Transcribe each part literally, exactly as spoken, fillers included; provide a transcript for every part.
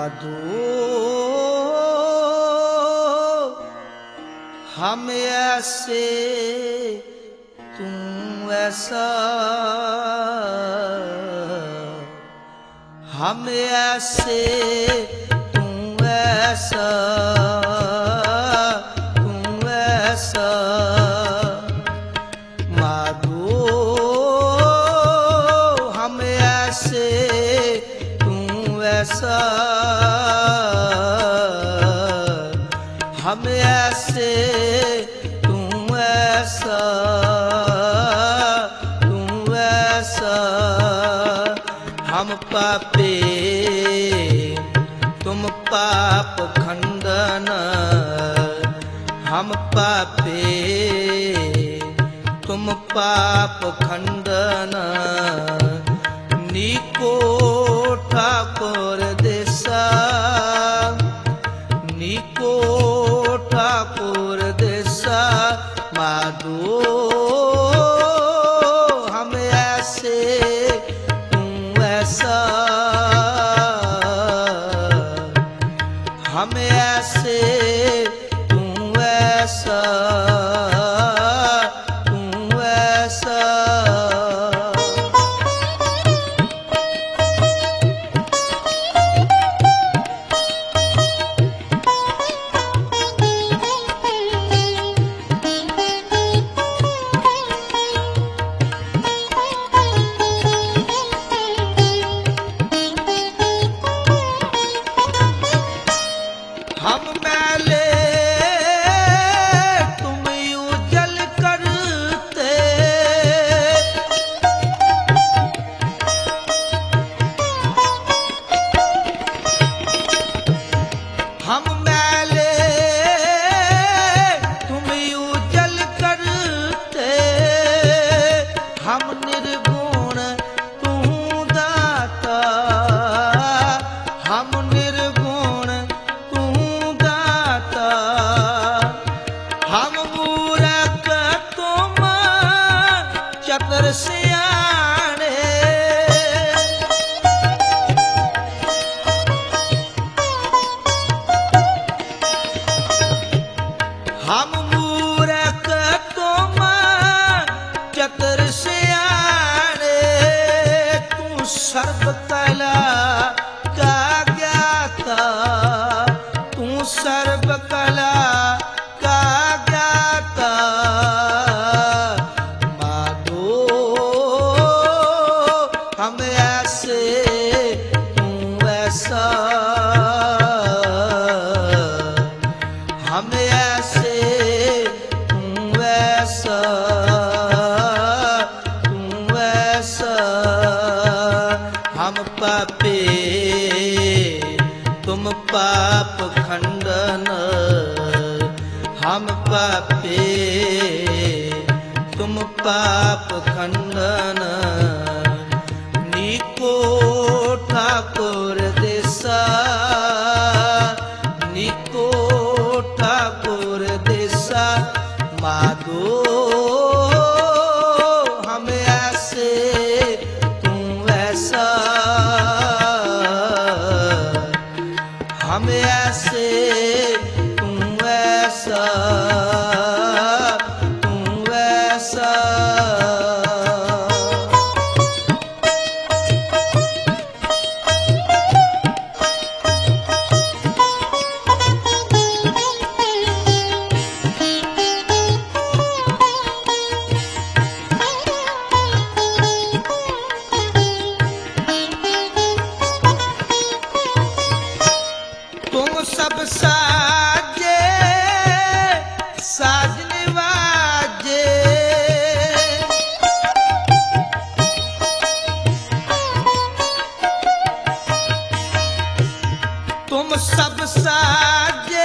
माधो हम ऐसे तू ऐसा, हम ऐसे तू ऐसा, तू ऐसा माधो हम ऐसे तू ऐसा, हम ऐसे तू ऐसा, तू ऐसा हम पापी तुम पाप खंडन, हम पापी तुम पाप खंडन, नीको ठाकुर दिशा, नीको ठाकुर दिशा माधो हम ऐसे तू ऐसा, हम ऐसे तू ऐसा, तू ऐसा हम मैले तुम उजल करते, हम मैले तुम उजल करते, हम निर्गुण तू दाता, हम निर्गुण हम मूरख तुम चतुर सियाणे, हम मूरख तुम चतुर सियाणे, तू सर्व कला का ज्ञाता, तू सर्व कला हम ऐसे तू ऐसा, हम ऐसे तू ऐसा, तू ऐसा हम पापी तुम पाप खंडन, हम पापी तुम पाप खंडन, नीको ठाकुर दिशा, नीको ठाकुर दिशा माधो हम ऐसे तू ऐसा, हम ऐसे तू ऐसा, तू ऐसा तुम सब साजे साजने वाजे, तुम सब साजे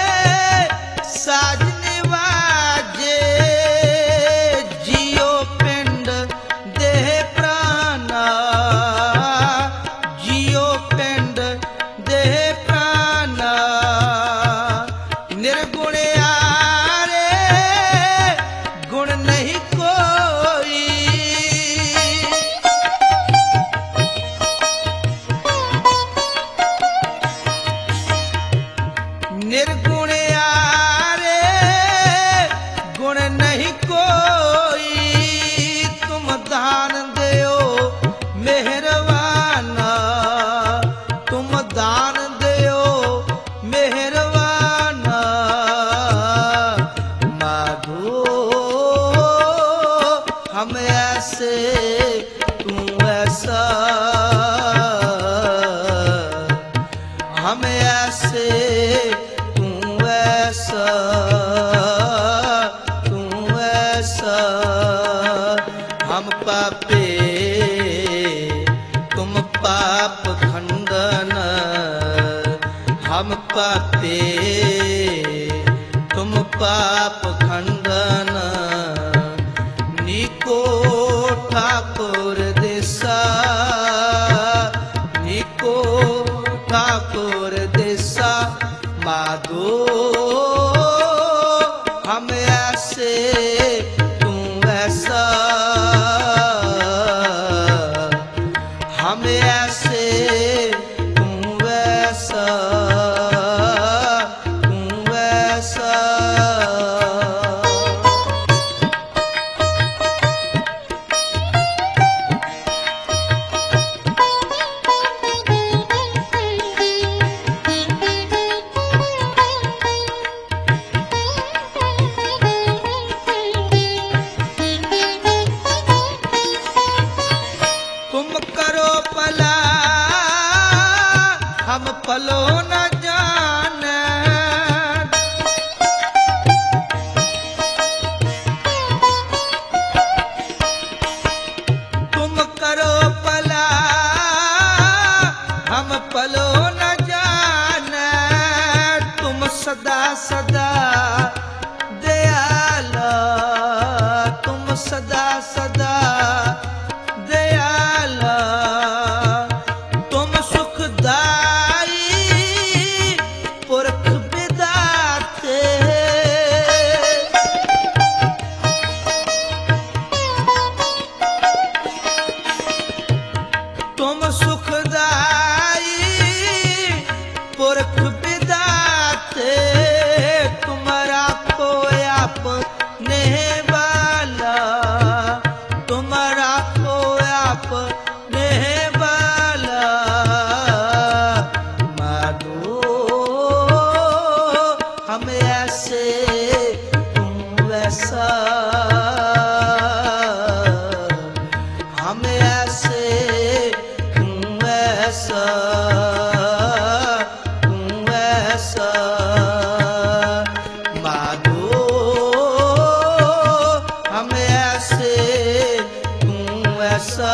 साजने वाजे, जियो पिंड देह प्राणा, जियो पिंड देह प्राणा, निर्गुण यारे गुण नहीं कोई, पापे तुम पाप खंडन निको ठाकुर दिशा निको ठाकुर दिशा माधो हम ऐसे तू ऐसा हम ऐसे तू वैसा तू वैसा हम पलो न जाने तुम करो पला हम पलो न जाने तुम सदा सदा दयाला तुम सदा सदा दयाला तुम सुखदाई पुरख विदाते तुम सुखदाई पुरख विदाते तुम्हारा कोई अपने वाला तुम्हारा कोई अपने वाला माधो हम ऐसे तुम वैसा हम ऐसे तुम वैसा तुम वैसा माधो हम ऐसे तुम वैसा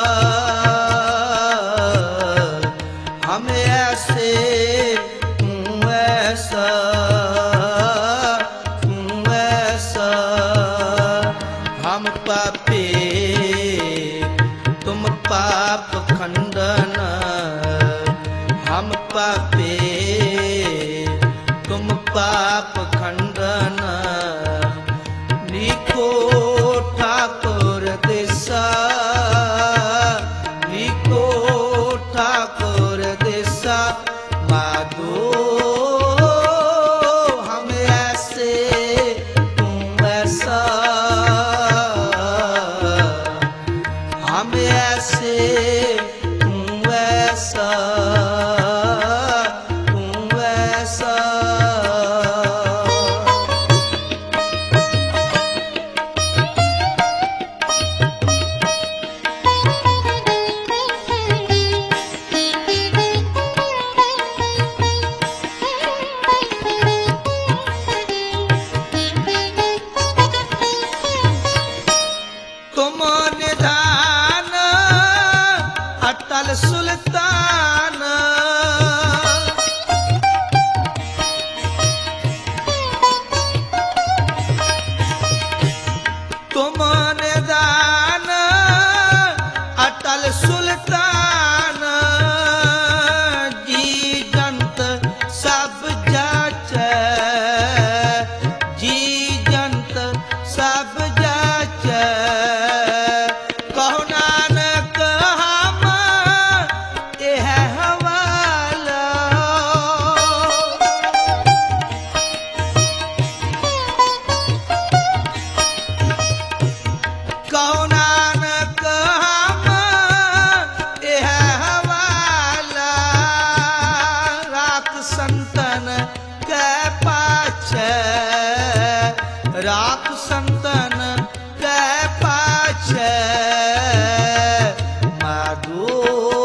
हम ऐसे तुम वैसा तुम वैसा हम पापे तुम पाप खंडन हम पापे तुम पाप खंडन निको ठाकुर दिशा निको ठाकुर दिशा माधो हम ऐसे तुम ऐसा हम ऐसे तुम वैसा तुम वैसा तुम निधान अटल सुल्तान तुम निधान अटल सुल्तान जी जंत सब जाचे जी जंत सब जाचे कहो नानक हम यह हवाला कहो नानक हम यह हवाला राख संतन के पाछे राख संतन के पाछे माधो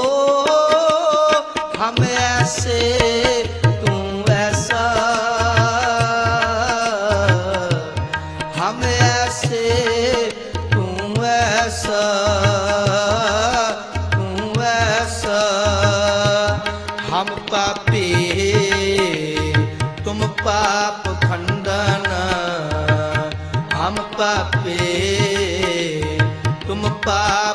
हम ऐसे तुम ऐसा हम ऐसे तुम ऐसा तुम ऐसा हम पापी पापे तुम पाप